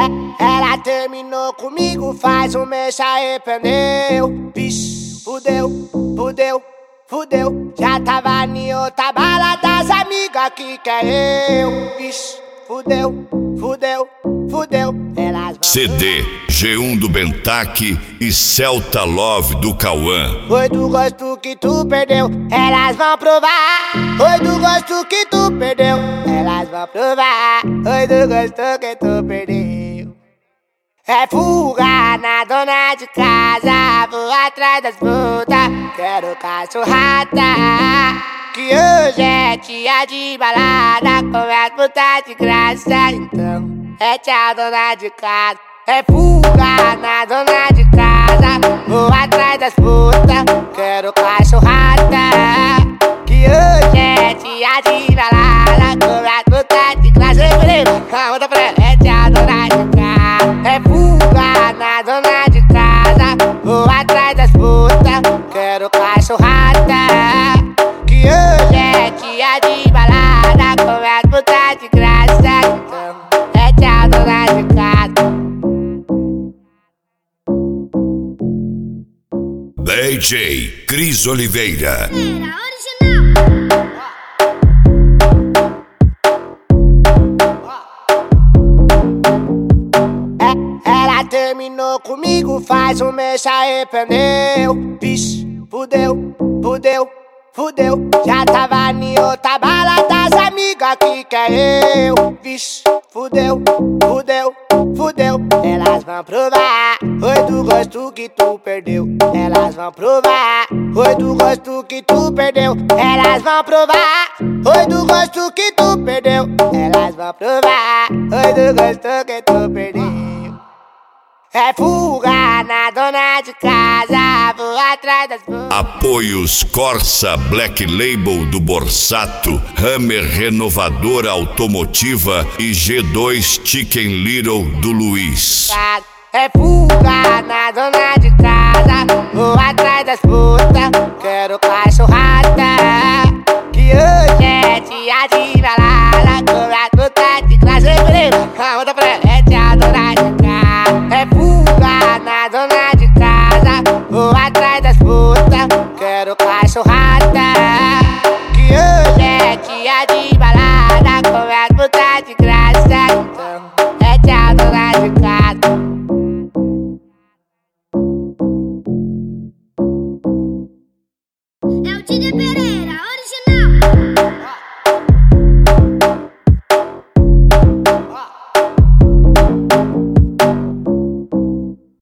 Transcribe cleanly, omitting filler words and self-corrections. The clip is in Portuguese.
Ela terminou comigo faz um mês, se arrependeu. Vixe, fudeu, fudeu, fudeu. Já tava em outra bala das amigas que quer eu. Vixe, fudeu, fudeu, fudeu. Elas vão CD G1 do Bentaque e Celta Love do Cauã. Foi do gosto que tu perdeu, elas vão provar. Foi do gosto que tu perdeu, elas vão provar. Foi do gosto que tu perdeu. É fuga na dona de casa, vou atrás das putas, quero cachorrada. Que hoje é dia de balada, com as putas de graça, então é tchau dona de casa. É fuga na dona de casa, vou atrás das putas, quero cachorrada. Que hoje é dia de balada, com as putas de graça. Calma, tá pra ela, é tchau dona de casa. É fuga na dona de casa, vou atrás das putas, quero cachorrada. Que hoje é dia de balada, com as putas de graça, então é tchau dona de casa. DJ Cris Oliveira. Ela terminou comigo faz um mês, se arrependeu. Vixe, fudeu, fudeu, fudeu. Já tava em outra bala das amigas que quer eu. Vixe, fudeu, fudeu, fudeu. Elas vão provar. Foi do gosto que tu perdeu, elas vão provar. Foi do gosto que tu perdeu, elas vão provar. Foi do gosto que tu perdeu, elas vão provar. Foi do gosto que tu perdeu. É fuga na dona de casa, vou atrás das putas. Apoios Corsa Black Label do Borsato, Hammer Renovadora Automotiva e G2 Chicken Little do Luiz. É fuga na dona de casa, vou atrás das putas, quero cachorrada. Que hoje é dia de balada, com as putas de graça. Calma, tá pra ela, é tchau dona de casa. É fuga na dona de casa, vou atrás das putas, quero cachorrada. Que hoje é dia de balada, com as putas de graça, então é tchau dona de casa.